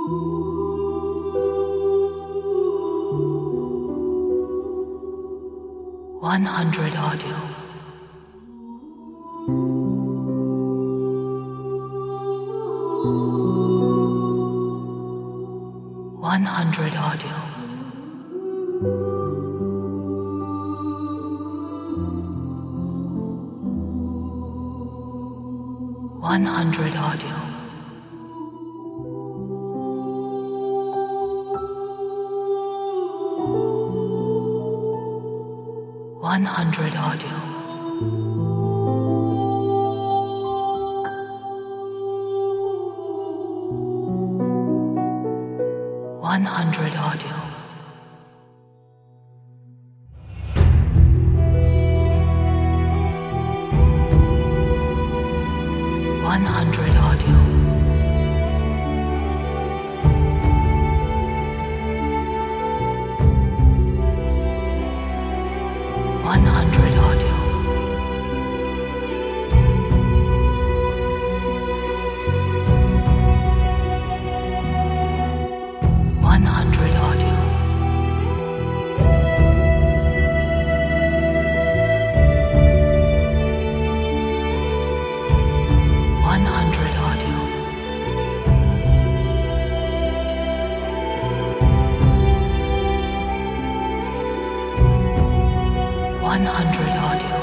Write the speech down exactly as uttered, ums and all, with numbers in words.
one hundred audio. one hundred audio. one hundred audio. one hundred audio. one hundred audio. one hundred audio. one hundred audio. one hundred audio. one hundred audio. one hundred audio.